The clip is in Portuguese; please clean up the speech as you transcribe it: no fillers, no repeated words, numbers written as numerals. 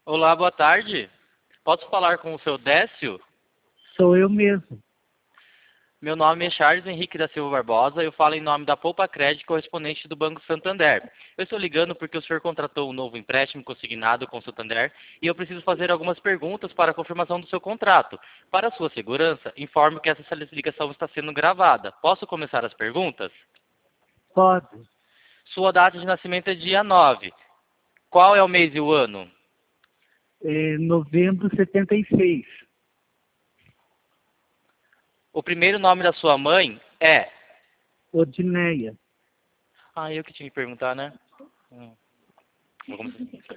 Olá, boa tarde. Posso falar com o seu Décio? Sou eu mesmo. Meu nome é Charles Henrique da Silva Barbosa e eu falo em nome da Poupa Crédito, correspondente do Banco Santander. Eu estou ligando porque o senhor contratou um novo empréstimo consignado com o Santander e eu preciso fazer algumas perguntas para a confirmação do seu contrato. Para sua segurança, informo que essa ligação está sendo gravada. Posso começar as perguntas? Pode. Sua data de nascimento é dia 9. Qual é o mês e o ano? Novembro 76. O primeiro nome da sua mãe é... Odineia. Ah, eu que tinha que perguntar, né? Vou começar.